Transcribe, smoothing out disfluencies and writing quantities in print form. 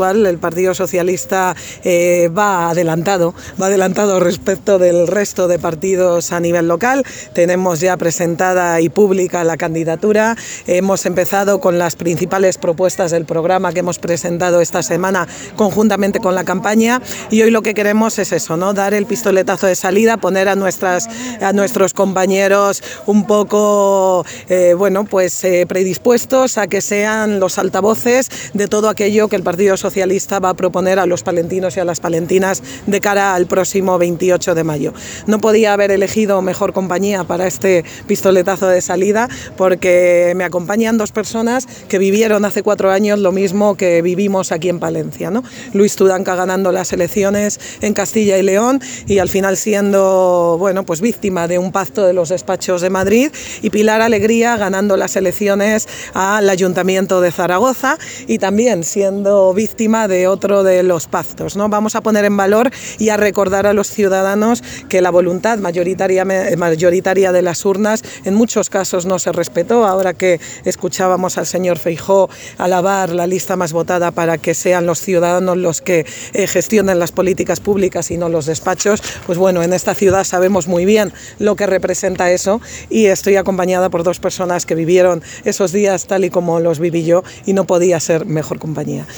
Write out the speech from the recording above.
El Partido Socialista va adelantado respecto del resto de partidos a nivel local. Tenemos ya presentada y pública la candidatura. Hemos empezado con las principales propuestas del programa que hemos presentado esta semana conjuntamente con la campaña, y hoy lo que queremos es eso, ¿no? Dar el pistoletazo de salida, poner a nuestros compañeros un poco predispuestos a que sean los altavoces de todo aquello que el Partido Socialista va a proponer a los palentinos y a las palentinas de cara al próximo 28 de mayo. No podía haber elegido mejor compañía para este pistoletazo de salida, porque me acompañan dos personas que vivieron hace 4 años lo mismo que vivimos aquí en Palencia, ¿no? Luis Tudanca ganando las elecciones en Castilla y León y al final siendo víctima de un pacto de los despachos de Madrid, y Pilar Alegría ganando las elecciones al Ayuntamiento de Zaragoza y también siendo víctima de otro de los pactos, ¿no? Vamos a poner en valor y a recordar a los ciudadanos que la voluntad mayoritaria de las urnas en muchos casos no se respetó. Ahora que escuchábamos al señor Feijóo alabar la lista más votada para que sean los ciudadanos los que gestionen las políticas públicas y no los despachos, pues bueno, en esta ciudad sabemos muy bien lo que representa eso, y estoy acompañada por dos personas que vivieron esos días tal y como los viví yo, y no podía ser mejor compañía.